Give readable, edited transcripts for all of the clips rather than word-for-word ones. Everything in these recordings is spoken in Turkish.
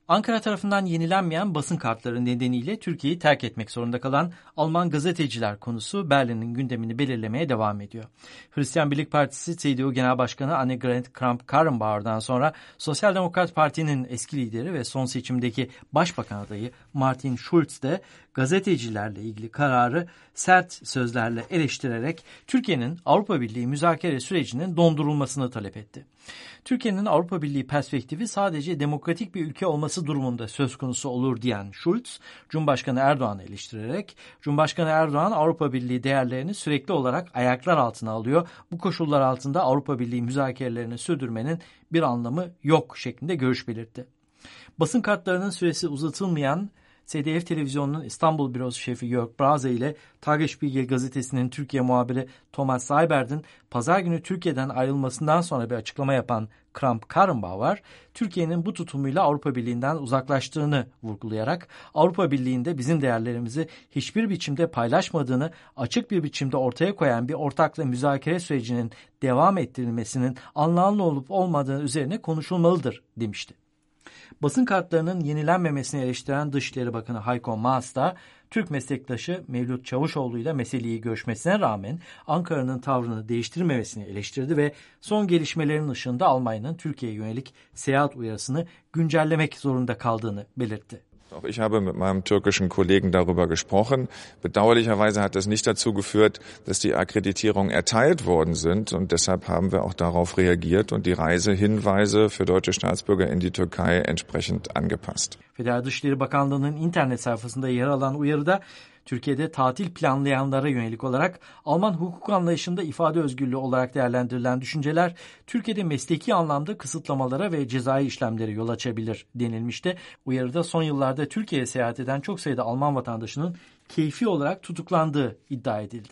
Ankara tarafından yenilenmeyen basın kartları nedeniyle Türkiye'yi terk etmek zorunda kalan Alman gazeteciler konusu Berlin'in gündemini belirlemeye devam ediyor. Hristiyan Birlik Partisi CDU Genel Başkanı Annegret Kramp-Karrenbauer'dan sonra Sosyal Demokrat Parti'nin eski lideri ve son seçimdeki başbakan adayı Martin Schulz de gazetecilerle ilgili kararı sert sözlerle eleştirerek Türkiye'nin Avrupa Birliği müzakere sürecinin dondurulmasını talep etti. Türkiye'nin Avrupa Birliği perspektifi sadece demokratik bir ülke olması durumunda söz konusu olur diyen Schulz, Cumhurbaşkanı Erdoğan'ı eleştirerek, Cumhurbaşkanı Erdoğan Avrupa Birliği değerlerini sürekli olarak ayaklar altına alıyor. Bu koşullar altında Avrupa Birliği müzakerelerini sürdürmenin bir anlamı yok şeklinde görüş belirtti. Basın kartlarının süresi uzatılmayan ZDF Televizyonu'nun İstanbul Bürosu Şefi Jörg Brase ile Tagesspiegel gazetesinin Türkiye muhabiri Thomas Seybert'in pazar günü Türkiye'den ayrılmasından sonra bir açıklama yapan Kramp-Karrenbauer, Türkiye'nin bu tutumuyla Avrupa Birliği'nden uzaklaştığını vurgulayarak Avrupa Birliği'nde bizim değerlerimizi hiçbir biçimde paylaşmadığını açık bir biçimde ortaya koyan bir ortakla müzakere sürecinin devam ettirilmesinin anlamlı olup olmadığı üzerine konuşulmalıdır demişti. Basın kartlarının yenilenmemesini eleştiren Dışişleri Bakanı Heiko Maas da Türk meslektaşı Mevlüt Çavuşoğlu ile meseleyi görüşmesine rağmen Ankara'nın tavrını değiştirmemesini eleştirdi ve son gelişmelerin ışığında Almanya'nın Türkiye'ye yönelik seyahat uyarısını güncellemek zorunda kaldığını belirtti. Auch ich habe mit meinem türkischen Kollegen darüber gesprochen. Bedauerlicherweise hat das nicht dazu geführt, dass die Akkreditierungen erteilt worden sind. Und deshalb haben wir auch darauf reagiert und die Reisehinweise für deutsche Staatsbürger in die Türkei entsprechend angepasst. Federal Dışişleri Bakanlığı'nın internet sayfasında yer alan uyarıda Türkiye'de tatil planlayanlara yönelik olarak Alman hukuk anlayışında ifade özgürlüğü olarak değerlendirilen düşünceler Türkiye'de mesleki anlamda kısıtlamalara ve cezai işlemlere yol açabilir denilmişti. Uyarıda son yıllarda Türkiye'ye seyahat eden çok sayıda Alman vatandaşının keyfi olarak tutuklandığı iddia edildi.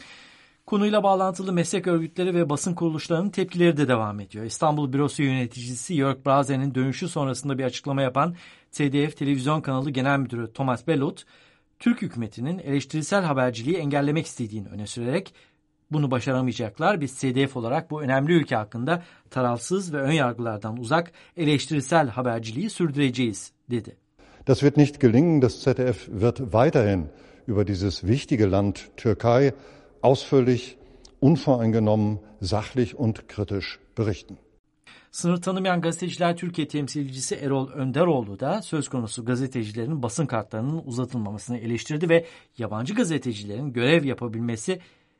Konuyla bağlantılı meslek örgütleri ve basın kuruluşlarının tepkileri de devam ediyor. İstanbul Bürosu yöneticisi Jörg Brase'nin dönüşü sonrasında bir açıklama yapan ZDF Televizyon Kanalı Genel Müdürü Thomas Bellot, Türk hükümetinin eleştirisel haberciliği engellemek istediğini öne sürerek bunu başaramayacaklar. Biz CDF olarak bu önemli ülke hakkında tarafsız ve önyargılardan uzak eleştirisel haberciliği sürdüreceğiz dedi. Das wird nicht gelingen. Das ZDF wird weiterhin über dieses wichtige Land Türkei ausführlich, unvoreingenommen, sachlich und kritisch berichten. Sınır tanımayan gazeteciler Türkiye temsilcisi Erol Önderoğlu da söz konusu gazetecilerin basın kartlarının uzatılmamasını eleştirdi ve yabancı gazetecilerin görev yapabilmesi,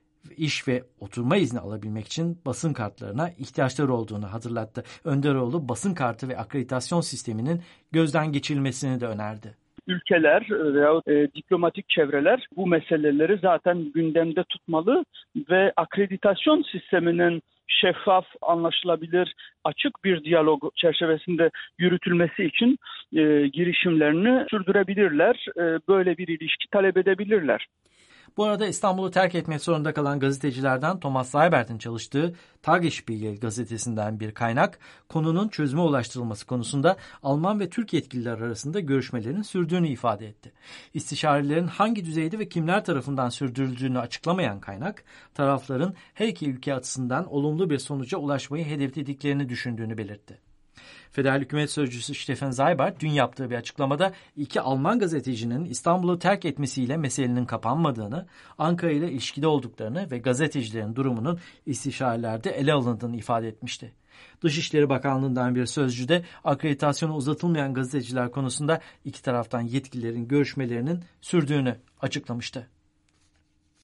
iş ve oturma izni alabilmek için basın kartlarına ihtiyaçları olduğunu hatırlattı. Önderoğlu basın kartı ve akreditasyon sisteminin gözden geçirilmesini de önerdi. Ülkeler veya diplomatik çevreler bu meseleleri zaten gündemde tutmalı ve akreditasyon sisteminin şeffaf, anlaşılabilir, açık bir diyalog çerçevesinde yürütülmesi için girişimlerini sürdürebilirler. Böyle bir ilişki talep edebilirler. Bu arada İstanbul'u terk etmek zorunda kalan gazetecilerden Thomas Seybert'in çalıştığı Tagesspiegel gazetesinden bir kaynak, konunun çözüme ulaştırılması konusunda Alman ve Türk yetkililer arasında görüşmelerin sürdüğünü ifade etti. İstişarelerin hangi düzeyde ve kimler tarafından sürdürüldüğünü açıklamayan kaynak, tarafların her iki ülke açısından olumlu bir sonuca ulaşmayı hedeflediklerini düşündüğünü belirtti. Federal Hükümet Sözcüsü Steffen Seibert dün yaptığı bir açıklamada iki Alman gazetecinin İstanbul'u terk etmesiyle meselenin kapanmadığını, Ankara ile ilişkide olduklarını ve gazetecilerin durumunun istişarelerde ele alındığını ifade etmişti. Dışişleri Bakanlığı'ndan bir sözcü de akreditasyonu uzatılmayan gazeteciler konusunda iki taraftan yetkililerin görüşmelerinin sürdüğünü açıklamıştı.